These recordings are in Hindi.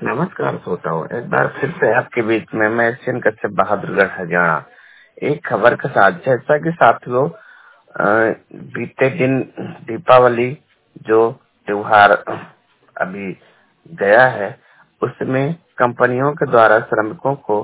नमस्कार श्रोताओं, एक बार फिर से आपके बीच में मैं एशियन कश्यप बहादुरगढ़ हरियाणा एक खबर के साथ। जैसा कि साथियों, बीते दिन दीपावली जो त्योहार अभी गया है, उसमें कंपनियों के द्वारा श्रमिकों को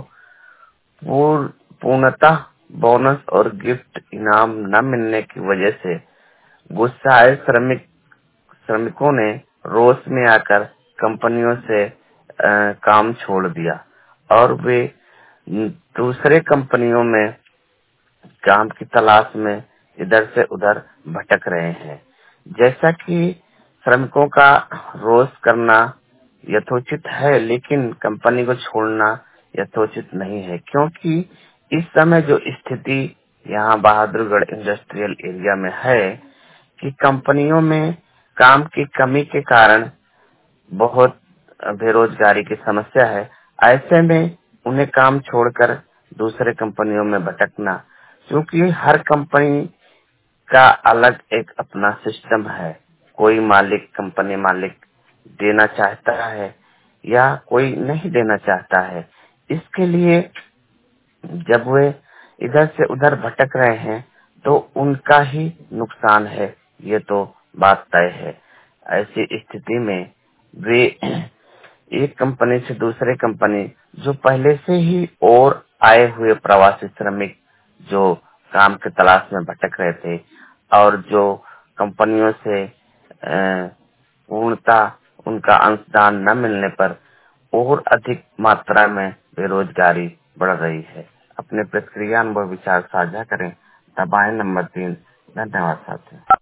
पूर्णतः बोनस और गिफ्ट इनाम न मिलने की वजह से गुस्साए श्रमिकों ने रोष में आकर कंपनियों से काम छोड़ दिया और वे दूसरे कंपनियों में काम की तलाश में इधर से उधर भटक रहे हैं। जैसा कि श्रमिकों का रोष करना यथोचित है, लेकिन कंपनी को छोड़ना यथोचित नहीं है, क्योंकि इस समय जो स्थिति यहाँ बहादुरगढ़ इंडस्ट्रियल एरिया में है कि कंपनियों में काम की कमी के कारण बहुत बेरोजगारी की समस्या है। ऐसे में उन्हें काम छोड़कर दूसरे कंपनियों में भटकना, क्योंकि हर कंपनी का अलग एक अपना सिस्टम है। कोई मालिक, कंपनी मालिक देना चाहता है या कोई नहीं देना चाहता है। इसके लिए जब वे इधर से उधर भटक रहे हैं तो उनका ही नुकसान है, ये तो बात तय है। ऐसी स्थिति में वे एक कंपनी से दूसरे कंपनी, जो पहले से ही और आए हुए प्रवासी श्रमिक जो काम की तलाश में भटक रहे थे और जो कंपनियों से पूर्णतः उनका अंशदान न मिलने पर और अधिक मात्रा में बेरोजगारी बढ़ रही है। अपने प्रतिक्रिया अनुभव विचार साझा करें। दबाएं नंबर 3। धन्यवाद साथियों।